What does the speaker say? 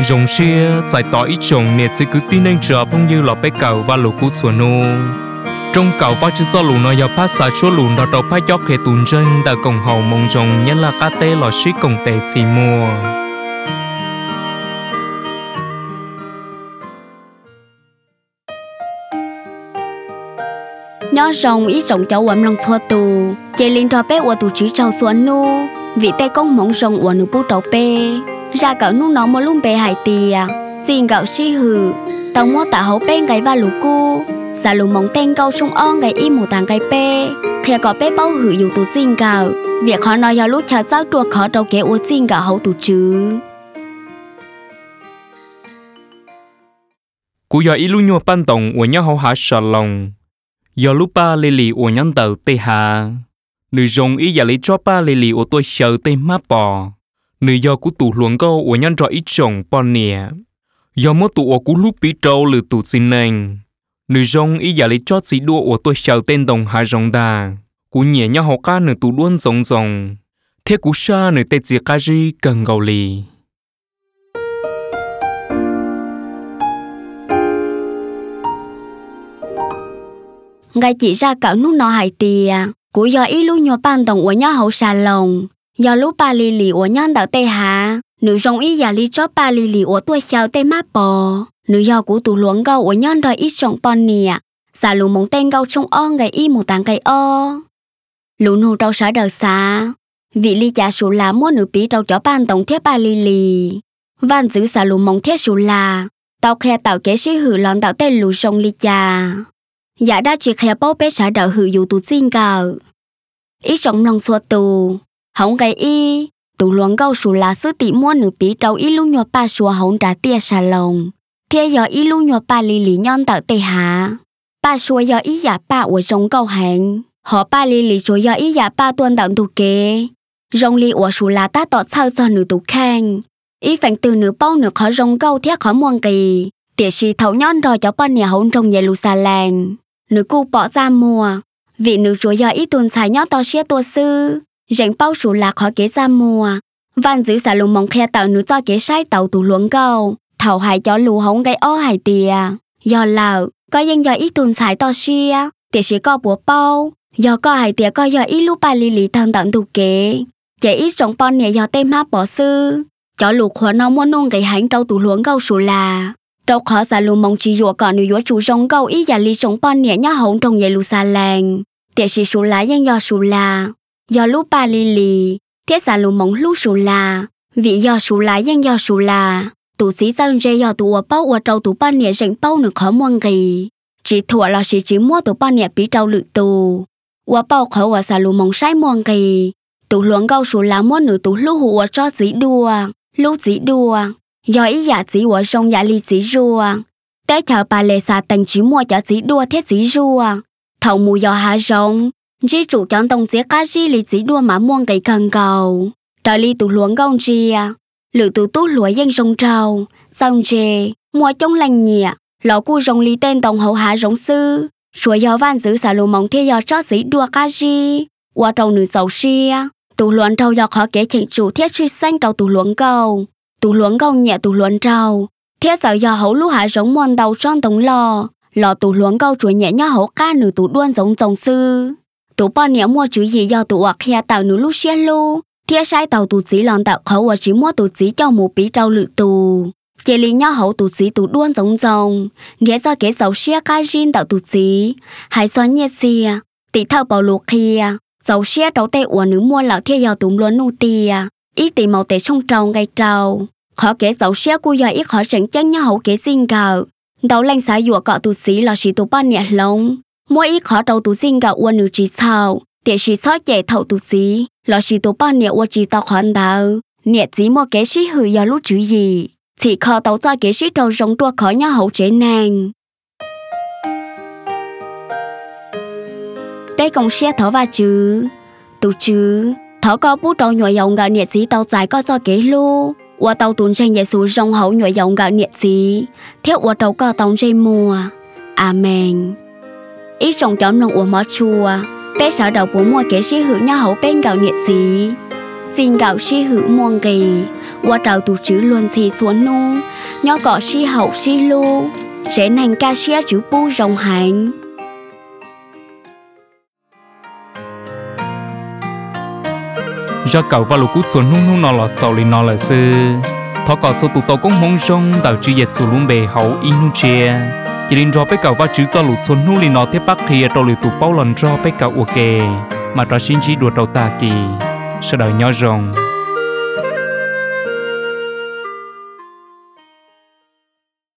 rồng xia giải tỏa ít trồng nè chỉ cứ tin anh chờ phong như lọ bé cầu và lũ cú chuồn nô trong cầu và chỉ do lũ nó giờ phát xả chúa lũ đó đầu phát cho khề tùn chân đã cùng hậu mong rồng nhất là cá tê lọ xí cùng tê xì mua nhớ rồng ít rồng cháu ấm lòng xua tù chạy lên trò bé của tù chỉ trâu xuống nu vị tê công mong rồng của nữ bút trâu bé ra cậu nu nó một lung bé hải tìa xin cậu xí hử tàu mua tạ hậu bé cái và lũ cu xả lũ mong tên câu sung on cái im một tàng cái bé khi có bé bao hử dù tù xin cậu việc họ nói giờ lúc chờ giáo chùa khó trâu kế của xin cậu hậu tù chứ cú giờ ít lúc nhua ban tổng của nhau hậu hạ sợ lòng giờ lúc ba lì lì của nhân tàu tê hà nữ rồng ý giờ lấy cho ba lì lì của tôi sợ tê má bò nữ giờ cú tủ luồng câu của nhân trò ít rồng bò nè giờ mất tụ của cú lúc bị trâu lử tụ xin anh nữ rồng ý giờ lấy cho sĩ đua của tôi sợ tên đồng hà rồng đà cú nhẹ nhau học ca nữ tụ đuôn rồng rồng thế cú sa nữ tê chỉ ca gì cần gầu lì ngay chỉ ra cậu nút nó hải tìa cú giờ ít lúc nhỏ ban đồng của nhau hậu xà lồng giờ lúc ba lì lì của nhân đạo tê hà nữ rồng ít giờ lý cho ba lì lì của tôi xào tê mát bò nữ giờ cú tụ luống gâu của nhân rồi ít rồng bò nè xà lù mong tên gâu trong o ngày y một tàng cây o lù nụ trâu sở đời xa vị ly trả sù là mua nữ bí trâu cho ban tổng thiết ba lì lì van giữ xà lù mong thiết sù là tao khe tạo kế sĩ hử lòn tạo tên lù rồng ly trà dạ đã chỉ khe bao bé sở đời hử dù tụ xin cờ ít rồng lòng xua tù hổng cái y tụ luống gâu sù là sư tỷ mua nữ bí trâu y lu nhọ ba sùa hổng trả tia xà lồng thế giờ y lu nhọ ba lì lì nhân tạo tê hạ ba sùa giờ y giả ba của rồng gâu hẹn họ ba lì lì sùa giờ y giả ba tuần tạo tụ kế rồng lì của sù là ta tọt sao cho nữ tụ khang y phản từ nữ bao nữ khó rồng gâu thiết khó muôn kỳ tiệt sĩ thấu nhon rồi cho bọn nhà hổng trong Jerusalem nữ cu bỏ ra mùa vị nữ rùa giờ y tuần xài nhót to xía tua sư rèn bao sù là khó kế ra mùa van giữ xả lùng mong khe tạo nữ cho kế sai tàu tù luống gâu thầu hại cho lù hổng gây o hại tìa do lợ có dân giờ y tuần xài to xía tiệt sĩ có bùa bao do có hại tìa có giờ y lúc ba lì lì thân tận tù kế chạy ít rộng bọn nhà do tên mát bỏ sư cho lù khóa nó muốn nôn gây hãnh trâu tù luống gâu sù là trâu khó xả lù mong chỉ dùa còn nữ dùa chủ rong gâu y giả lì rộng bọn nhà nhá hổng trong Jerusalem tiệt sĩ sù là dân do sù là do lúc ba lì lì thiết xả lù mong lúc sù là vị do sù là dân do sù là tụ sĩ dân rê do tụ bao ở trâu tụ bọn nhà rèn bao nữ khó muôn kỳ chỉ thua là chỉ mua tụ bọn nhà bị trâu lự tù ở bao khó ở xả lù mong sai muôn kỳ tụ luống gâu sù là mua nữ tụ lúc hùa cho dĩ đua lúc dĩ đua do ý giả dĩ ở sông giả lì dĩ rùa té chờ bà lệ xả tầng chỉ mua cho dĩ đua thiết dĩ rùa thầu mù do hạ rong chỉ chủ chọn tông dĩ cá dĩ lì dĩ đua mà muôn cây cần cầu trời lì tụ luống gâu chia lự tụ tú lụa dân rong trâu xong chê mua chống lành nhẹ lọ cu rong lì tên tổng hậu hạ rong sư rồi do van giữ xả lù mong thế do cho dĩ đua cá dĩ qua trâu nữ sầu xia tụ luận trâu do khó kế chỉnh chủ thiết sư xanh trâu tụ luận gâu nhẹ tụ luận trâu thiết sợ do hậu lũ hạ rong muôn đầu tròn tổng lọ tụ luận gâu chuối nhẹ nhá hậu ca nữ tụ đuôn giống giống sư tụ bọn nhẹ mua chữ gì do tụ hoặc khe tạo nữ lúc xia lu thiết sai tàu tụ sĩ lòn tạo khẩu và chỉ mua tụ sĩ cho một bí trâu lự tù chế lý nhá hậu tụ sĩ tụ đuôn giống giống nghĩa do kế dấu xia ca jin tạo tụ sĩ hay do nhẹ xia tỷ thao bảo lục kia dấu xia đầu tệ của nữ mua lão thiết do tụ luôn nụ tia ít tỷ màu tệ trong trâu ngay trâu khó kế dấu xia cu giờ ít khó tránh chân nhá hậu kế xin cờ đầu lanh xá dùa cọ tụ sĩ là chỉ tụ bọn nhẹ lông mua ít khó đầu tụ xin cờ uốn nữ chỉ sao tiệt sĩ sót chạy thầu tụ sĩ là chỉ tụ bọn nhẹ uốn chỉ tao khoan đầu nhẹ chỉ mua kế sĩ hử giờ lúc chữ gì chỉ khó tàu cho kế sĩ đầu rong tua khó nhá hậu chế nàng bé công xe thở vào chứ tụ chứ thở có bút đầu nhồi dòng gạo nhẹ chỉ tàu dài có cho kế lu qua tàu tuần tranh giải số rong hậu nhồi dòng gạo nhẹ chỉ theo qua tàu có tàu dây mùa amen ít rong chọn lòng của mỏ chua bé sợ đầu của mua kế sĩ hữu nhá hậu bên gạo nhẹ chỉ xin gạo sĩ hữu muôn kỳ qua trào tụ chữ luôn xì xuống nu nhỏ cọ si hậu si lu sẽ nàng ca xia chữ bu rồng hành do cậu và lũ cút xuống nung nọ lọt sầu lên nọ là sư thọ cọ số tụ tàu cũng mong sông tàu chữ yết xuống luôn bề hậu inu chia chỉ đến cho bé cậu và chữ cho lũ xuống nung lên nọ thế bắc kia trâu lũ tụ bao lần cho bé cậu ok mà cho xin chỉ đuổi đầu ta kỳ sau đời nhỏ rồng